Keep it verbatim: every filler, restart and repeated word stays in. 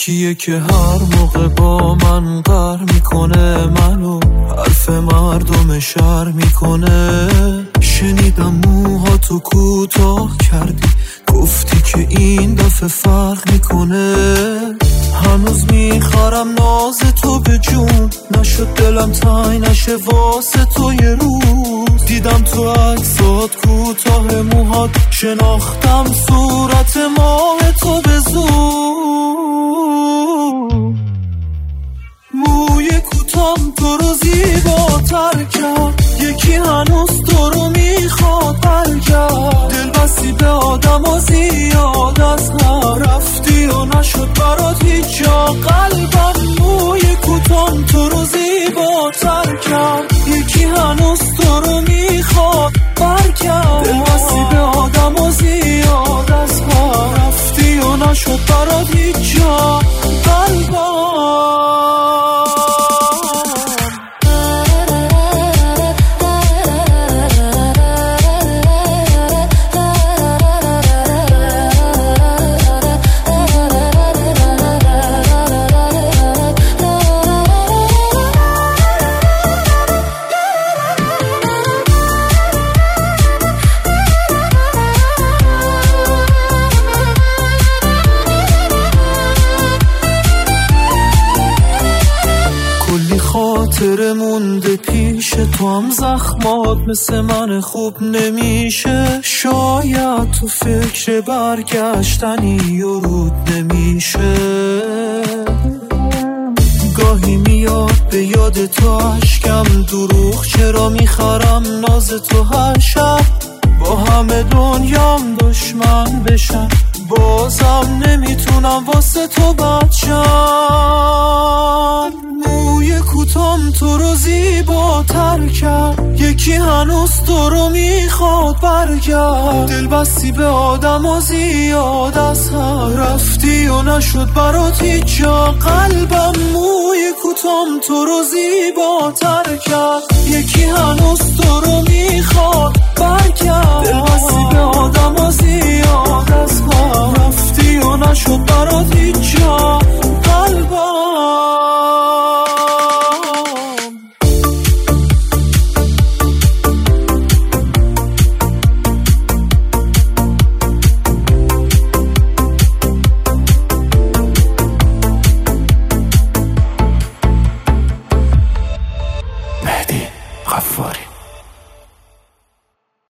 یکیه که هر موقع با من قهر میکنه، منو حرف مردم شهر میکنه. شنیدم موهاتو کوتاه کردی، گفتی که این دفعه فرق میکنه. هنوز میخرم ناز تو به جون، نشد دلم تنگ نشه واسه تو یه روز. دیدم تو عکسات کوتاه موهات، شناختم صورت ماه تو به زور. موی کوتام تو رو زیباتر کرد، یکی هنوز تو رو میخواد برگرد. دل بستی به آدم و زیاد از نرفتی و نشد برات هیچ جا قلبم. موی کوتام تو رو زیباتر کرد، یکی هنوز تو رو میخواد برگرد. دل بستی به آدم و زیاد از نرفتی و نشد برات هیچ جا قلبم. خاطر مونده پیش تو، هم زخمات مثل من خوب نمیشه. شاید تو فکر برگشتنی و رود نمیشه. گاهی میاد به یاد تو عشقم، دروغ چرا میخرم ناز تو هر شب. با همه دنیام دشمن بشم، بازم نمیتونم واسه تو بچم. موی کوتام تو رو زیباتر کرد، یکی هنوز تو رو میخواد برگرد. دل بستی به آدم و زیاد از هم رفتی و نشد برات هیچ جا قلبم. موی کوتام تو رو زیباتر کرد، یکی هنوز تو رو میخواد برگرد. دل بستی به آدم و زیاد از هم رفتی و نشد برات هیچ جا قلبم. مهدی غفاری.